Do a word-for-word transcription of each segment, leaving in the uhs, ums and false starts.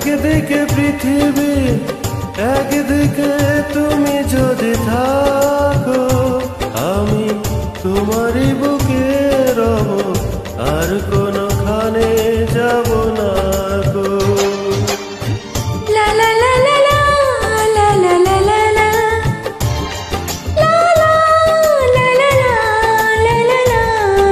একদিকে পৃথিবী, একদিকে তুমি যদি থাকো, আমি তোমারই বুকে রব, আর কোনখানে যাব না গো। লা লা লা লা লা লা লা লা লা লা লা লা লা লা লা লা লা।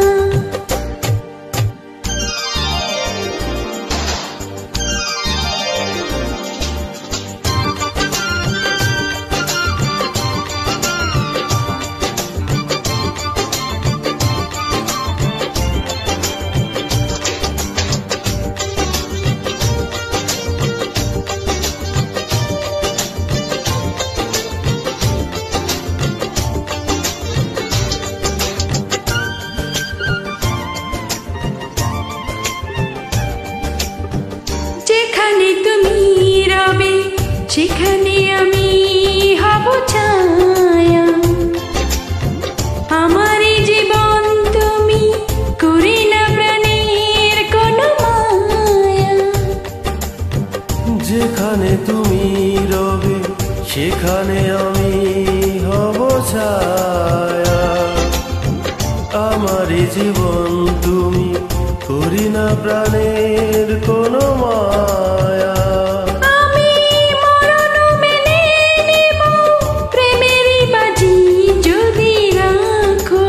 যেখানে তুমি রবে সেখানে আমি হব ছায়া, আমার জীবন তুমি করে না প্রাণের কোনো মায়া। যেখানে তুমি রবে সেখানে আমি হব ছায়া, আমার জীবন তুমি করি না প্রাণের কোনো মায়া। আমি মরণ মেনে নেব প্রেমেরই বাজি যদি রাখো।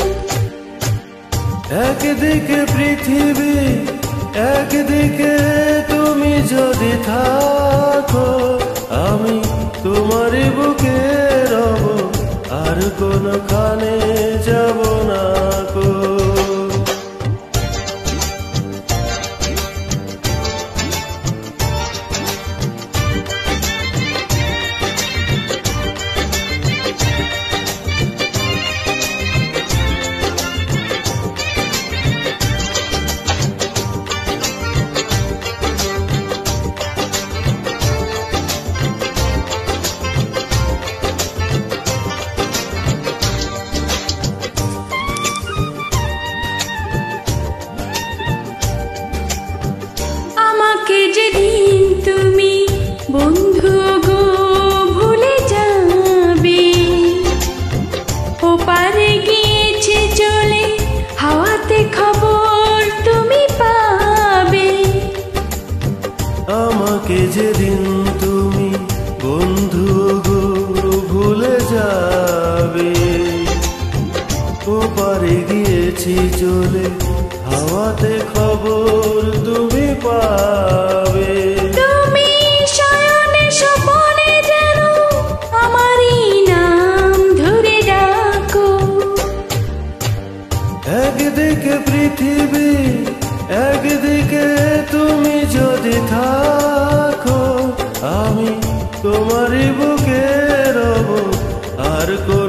একদিকে পৃথিবী, একদিকে তুমি যদি থাকো, আমি তোমারই বুকে রব, আর কোনখানে যাব না গো। আমাকে যেদিন তুমি বন্ধু গো ভুলে যাবে, ওপারে গিয়েছে চলে হাওয়াতে খবর তুমি পাবে। আমাকে যেদিন তুমি বন্ধু গো ভুলে যাবে, ওপারে গিয়েছি চলে হাওয়াতে খবর তুমি পাবে। তুমি শয়নে স্বপনে যেন আমারই নাম ধরে ডাকো। একদিকে পৃথিবী, একদিকে তুমি যদি থাকো, আমি তোমারই বুকে রব, আর কোন